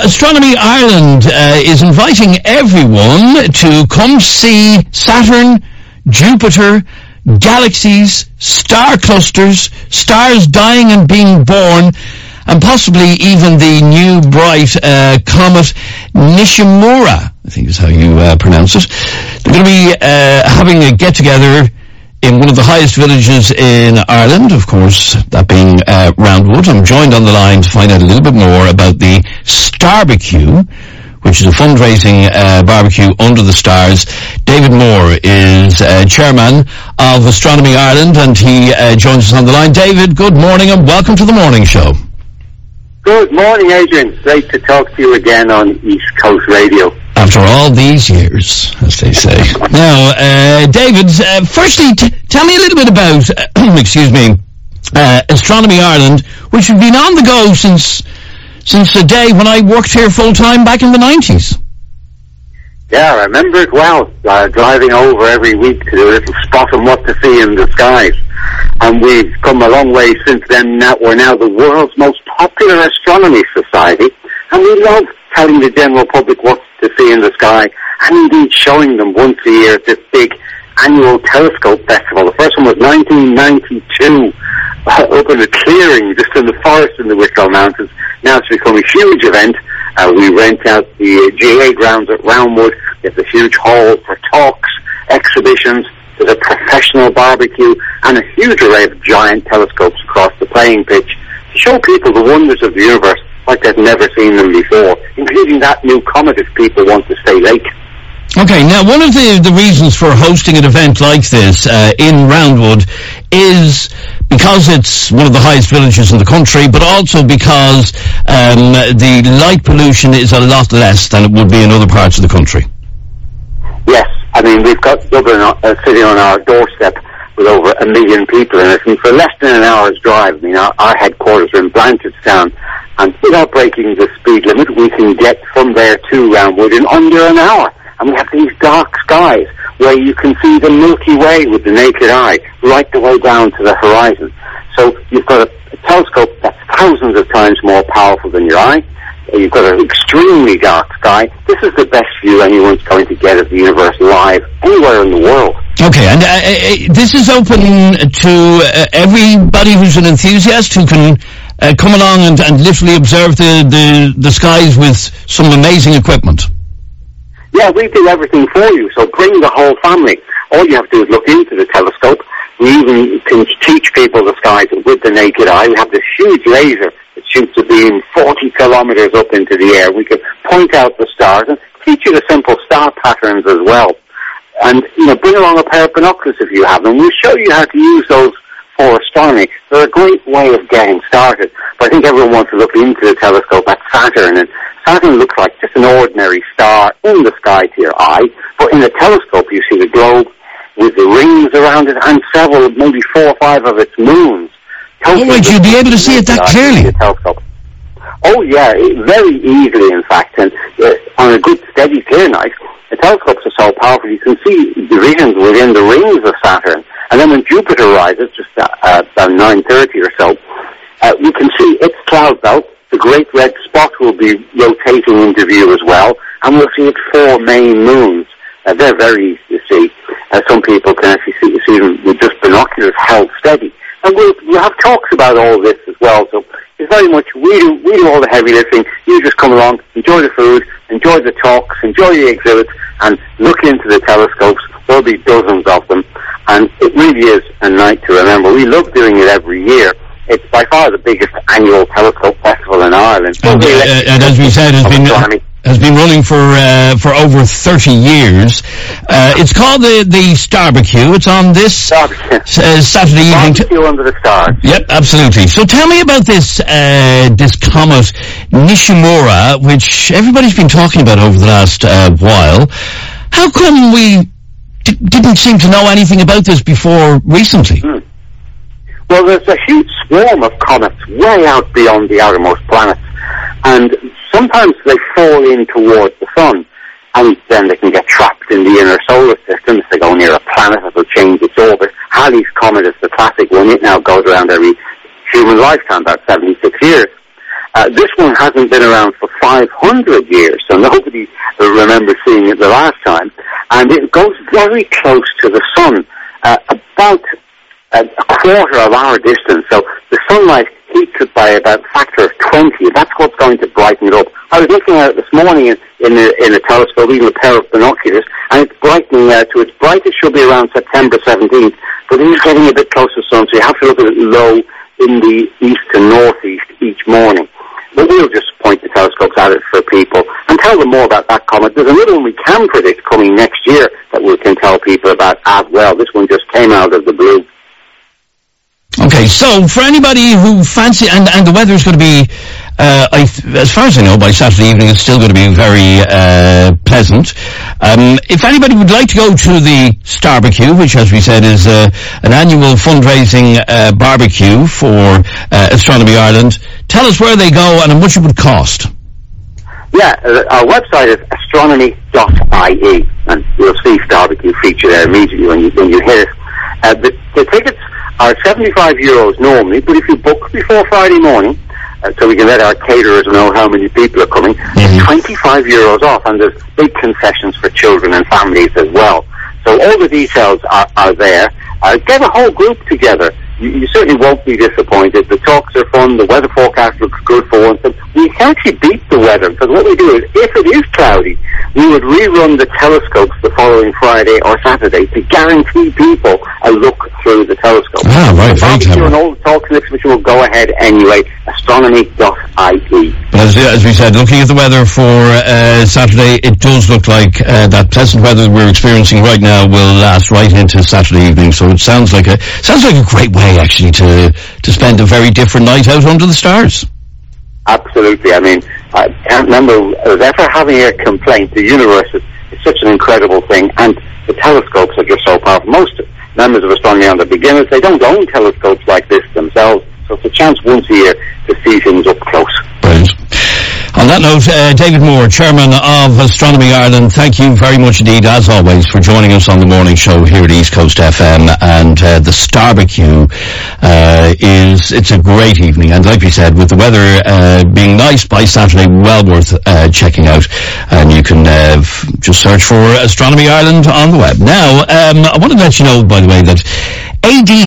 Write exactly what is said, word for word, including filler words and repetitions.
Astronomy Ireland uh, is inviting everyone to come see Saturn, Jupiter, galaxies, star clusters, stars dying and being born, and possibly even the new bright uh, comet Nishimura, I think is how you uh, pronounce it. They're going to be uh, having a get-together in one of the highest villages in Ireland, of course, that being uh, Roundwood. I'm joined on the line to find out a little bit more about the Starbecue, which is a fundraising uh, barbecue under the stars. David Moore is uh, chairman of Astronomy Ireland, and he uh, joins us on the line. David, good morning and welcome to the morning show. Good morning, Adrian. Great to talk to you again on East Coast Radio. After all these years, as they say. Now, uh, David, uh, firstly, t- tell me a little bit about, uh, excuse me, uh, Astronomy Ireland, which has been on the go since since the day when I worked here full-time back in the nineties. Yeah, I remember it well, uh, driving over every week to do a little spot on what to see in the skies. And we've come a long way since then. Now, we're now the world's most popular astronomy society, and we love telling the general public what to see in the sky, and indeed showing them once a year at this big annual telescope festival. The first one was nineteen ninety-two, uh, up in a clearing just in the forest in the Wicklow Mountains. Now it's become a huge event. Uh, we rent out the uh, G A grounds at Roundwood. There's a huge hall for talks, exhibitions. There's a professional barbecue and a huge array of giant telescopes across the playing pitch to show people the wonders of the universe like they've never seen them before, including that new comet if people want to stay late. Okay, now one of the, the reasons for hosting an event like this uh, in Roundwood is because it's one of the highest villages in the country, but also because um, the light pollution is a lot less than it would be in other parts of the country. Yes, I mean, we've got Dublin uh, sitting on our doorstep with over a million people in it, and for less than an hour's drive, I mean, our, our headquarters are in Blanchardstown, and without breaking the speed limit, we can get from there to Roundwood in under an hour. And we have these dark skies where you can see the Milky Way with the naked eye right the way down to the horizon. So you've got a, a telescope that's thousands of times more powerful than your eye. You've got an extremely dark sky. This is the best view anyone's going to get of the universe live anywhere in the world. Okay, and uh, uh, this is open to uh, everybody who's an enthusiast who can uh, come along and, and literally observe the, the, the skies with some amazing equipment. Yeah, we do everything for you, so bring the whole family. All you have to do is look into the telescope. We even can teach people the skies with the naked eye. We have this huge laser that shoots a beam forty kilometers up into the air. We can point out the stars and teach you the simple star patterns as well. And, you know, bring along a pair of binoculars if you have them. We'll show you how to use those for astronomy. They're a great way of getting started. But I think everyone wants to look into the telescope at Saturn, and Saturn looks like just an ordinary star in the sky to your eye, but in the telescope you see the globe with the rings around it and several, maybe four or five of its moons. Oh, wait, you'll be able to see it that clearly? The telescope. Oh, yeah, very easily, in fact, and uh, on a good, steady, clear night, the telescopes are so powerful you can see divisions within the rings of Saturn. And then when Jupiter rises, just uh, about nine thirty or so, uh, you can see its cloud belt. The great red spot will be rotating into view as well, and we'll see its four main moons. Uh, they're very easy to see. Uh, some people can actually see, see them with just binoculars held steady. And we'll, we'll have talks about all this as well, so it's very much, we do, we do all the heavy lifting. You just come along, enjoy the food, enjoy the talks, enjoy the exhibits, and look into the telescopes. There'll be dozens of them, and it really is a night to remember. We love doing it every year. It's by far the biggest annual telescope festival in Ireland. And, uh, and as we said, has been uh, has been running for uh, for over thirty years. Uh, it's called the the Starbecue. It's on this uh, Saturday evening. Barbecue under the stars. Yep, absolutely. So tell me about this uh, this comet Nishimura, which everybody's been talking about over the last uh, while. How come we d- didn't seem to know anything about this before recently? Hmm. Well, there's a huge swarm of comets way out beyond the outermost planets, and sometimes they fall in towards the sun, and then they can get trapped in the inner solar system if they go near a planet that will change its orbit. Halley's Comet is the classic one. It now goes around every human lifetime, about seventy-six years. Uh, this one hasn't been around for five hundred years, so nobody remembers seeing it the last time. And it goes very close to the sun, uh, about a, a quarter of our distance. So the sunlight heats it by about a factor of twenty. That's what's going to brighten it up. I was looking at it this morning in, in, a, in a telescope, even a pair of binoculars, and it's brightening uh, to its brightest should be around September seventeenth, but it is getting a bit close to the sun, so you have to look at it low in the east and northeast each morning. But we'll just point the telescopes at it for people and tell them more about that comet. There's another one we can predict coming next year that we can tell people about as well. This one just came out of the blue. Okay, so for anybody who fancy, and, and the weather's going to be, uh, I, as far as I know, by Saturday evening it's still going to be very uh, pleasant. Um, if anybody would like to go to the Starbecue, which as we said is uh, an annual fundraising uh, barbecue for uh, Astronomy Ireland, tell us where they go and how much it would cost. Yeah, uh, our website is astronomy dot I E, and you'll see Starbecue feature there immediately when you, when you hit it. Uh, the, the tickets are seventy-five euros normally, but if you book before Friday morning, uh, so we can let our caterers know how many people are coming, mm-hmm. it's twenty-five euros off, and there's big concessions for children and families as well. So all the details are, are there. Uh, get a whole group together. You, you certainly won't be disappointed. The talks are fun. The weather forecast looks good for once. And we can actually beat the weather, because what we do is, if it is cloudy, we would rerun the telescopes the following Friday or Saturday to guarantee people a look through the telescope. Ah, right, very clever. And all the talks and exhibition will go ahead anyway. astronomy dot I E. As, as we said, looking at the weather for uh, Saturday, it does look like uh, that pleasant weather we're experiencing right now will last right into Saturday evening. So it sounds like a sounds like a great way, actually, to to spend a very different night out under the stars. Absolutely. I mean, I can't remember us ever having a complaint. The universe is, is such an incredible thing, and the telescopes are just so powerful. Most members of Astronomy Ireland are beginners. They don't own telescopes like this themselves, so it's a chance once a year to see things up close. Brilliant. On that note, uh, David Moore, Chairman of Astronomy Ireland, thank you very much indeed, as always, for joining us on the morning show here at East Coast F M. And uh, the Starbecue uh, is, it's a great evening. And like we said, with the weather uh, being nice by Saturday, well worth uh, checking out. And you can uh, f- just search for Astronomy Ireland on the web. Now, um, I want to let you know, by the way, that A D